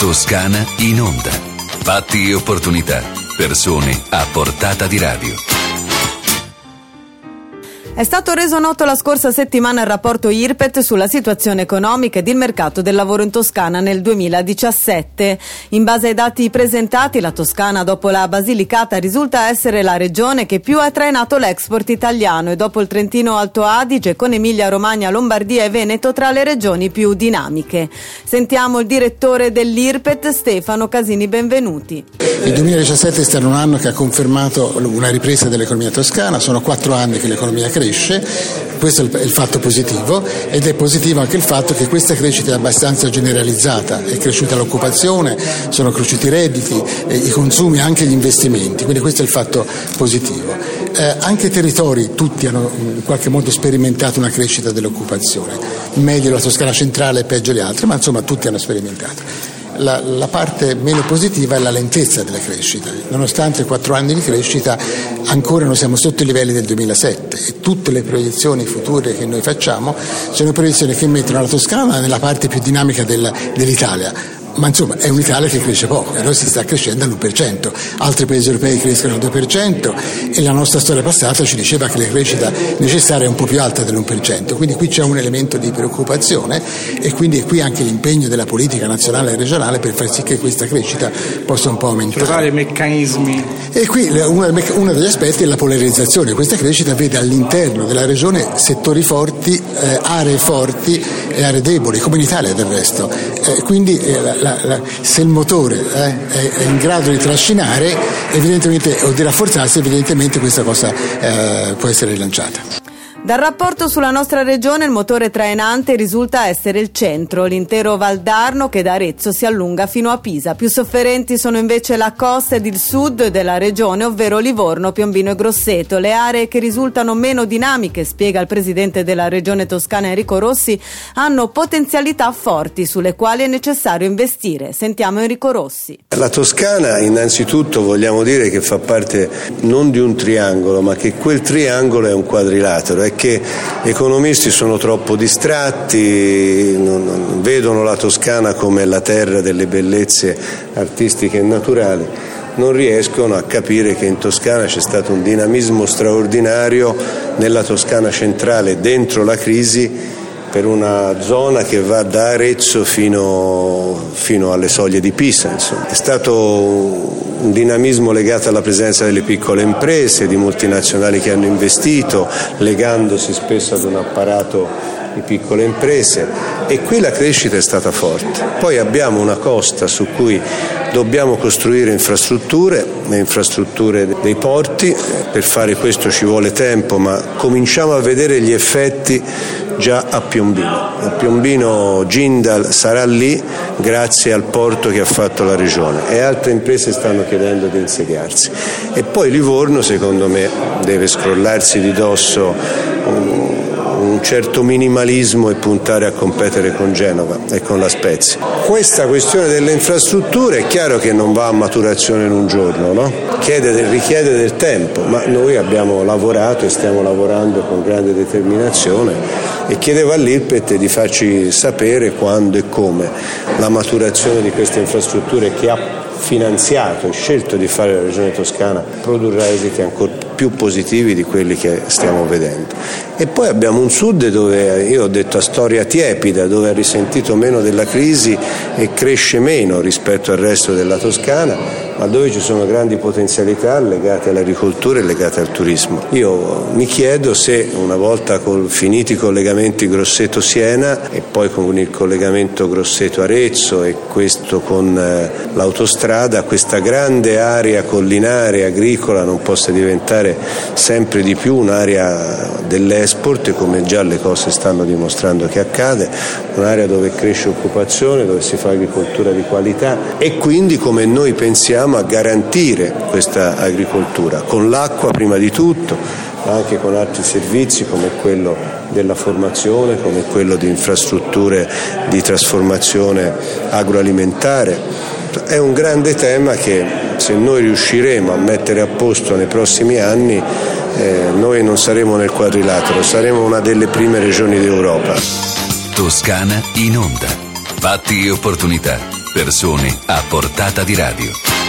Toscana in onda. Fatti e opportunità. Persone a portata di radio. È stato reso noto la scorsa settimana il rapporto IRPET sulla situazione economica ed il mercato del lavoro in Toscana nel 2017. In base ai dati presentati, la Toscana, dopo la Basilicata, risulta essere la regione che più ha trainato l'export italiano e dopo il Trentino Alto Adige, con Emilia Romagna, Lombardia e Veneto tra le regioni più dinamiche. Sentiamo il direttore dell'IRPET, Stefano Casini. Benvenuti. Il 2017 è stato un anno che ha confermato una ripresa dell'economia toscana, sono 4 anni che l'economia cresce, questo è il fatto positivo, ed è positivo anche il fatto che questa crescita è abbastanza generalizzata, è cresciuta l'occupazione, sono cresciuti i redditi, i consumi e anche gli investimenti, quindi questo è il fatto positivo. Anche i territori, tutti hanno in qualche modo sperimentato una crescita dell'occupazione, meglio la Toscana centrale e peggio le altre, ma insomma tutti hanno sperimentato. La parte meno positiva è la lentezza della crescita. Nonostante 4 anni di crescita, ancora non siamo sotto i livelli del 2007 e tutte le proiezioni future che noi facciamo sono proiezioni che mettono la Toscana nella parte più dinamica dell'Italia. Ma insomma è un'Italia che cresce poco e noi si sta crescendo all'1%, altri paesi europei crescono al 2% e la nostra storia passata ci diceva che la crescita necessaria è un po' più alta dell'1%, quindi qui c'è un elemento di preoccupazione e quindi è qui anche l'impegno della politica nazionale e regionale per far sì che questa crescita possa un po' aumentare. Trovare meccanismi. E qui uno degli aspetti è la polarizzazione. Questa crescita vede all'interno della regione settori forti, aree forti e aree deboli, come in Italia del resto. Quindi se il motore è in grado di trascinare evidentemente o di rafforzarsi, evidentemente questa cosa può essere rilanciata. Dal rapporto sulla nostra regione il motore trainante risulta essere il centro, l'intero Valdarno che da Arezzo si allunga fino a Pisa. Più sofferenti sono invece la costa ed il sud della regione, ovvero Livorno, Piombino e Grosseto. Le aree che risultano meno dinamiche, spiega il presidente della regione toscana Enrico Rossi, hanno potenzialità forti sulle quali è necessario investire. Sentiamo Enrico Rossi. La Toscana innanzitutto vogliamo dire che fa parte non di un triangolo, ma che quel triangolo è un quadrilatero. Che gli economisti sono troppo distratti, non vedono la Toscana come la terra delle bellezze artistiche e naturali, non riescono a capire che in Toscana c'è stato un dinamismo straordinario nella Toscana centrale dentro la crisi, per una zona che va da Arezzo fino alle soglie di Pisa. Insomma. È stato un dinamismo legato alla presenza delle piccole imprese, di multinazionali che hanno investito, legandosi spesso ad un apparato di piccole imprese, e qui la crescita è stata forte. Poi abbiamo una costa su cui dobbiamo costruire infrastrutture, le infrastrutture dei porti. Per fare questo ci vuole tempo, ma cominciamo a vedere gli effetti già a Piombino. A Piombino Jindal sarà lì grazie al porto che ha fatto la regione e altre imprese stanno chiedendo di insediarsi. E poi Livorno, secondo me, deve scrollarsi di dosso un certo minimalismo e puntare a competere con Genova e con La Spezia. Questa questione delle infrastrutture è chiaro che non va a maturazione in un giorno, no? Richiede del tempo, ma noi abbiamo lavorato e stiamo lavorando con grande determinazione e chiedevo all'IRPET di farci sapere quando e come la maturazione di queste infrastrutture che ha finanziato e scelto di fare la regione toscana produrrà esiti ancora più positivi di quelli che stiamo vedendo. E poi abbiamo un sud dove, io ho detto, a storia tiepida, dove ha risentito meno della crisi e cresce meno rispetto al resto della Toscana, ma dove ci sono grandi potenzialità legate all'agricoltura e legate al turismo. Io mi chiedo se una volta finiti i collegamenti Grosseto-Siena e poi con il collegamento Grosseto-Arezzo e questo con l'autostrada, questa grande area collinare agricola non possa diventare sempre di più un'area dell'export, come già le cose stanno dimostrando che accade, un'area dove cresce occupazione, dove si fa agricoltura di qualità e quindi come noi pensiamo a garantire questa agricoltura, con l'acqua prima di tutto, ma anche con altri servizi come quello della formazione, come quello di infrastrutture di trasformazione agroalimentare. È un grande tema che se noi riusciremo a mettere a posto nei prossimi anni, noi non saremo nel quadrilatero, saremo una delle prime regioni d'Europa. Toscana in onda. Fatti e opportunità. Persone a portata di radio.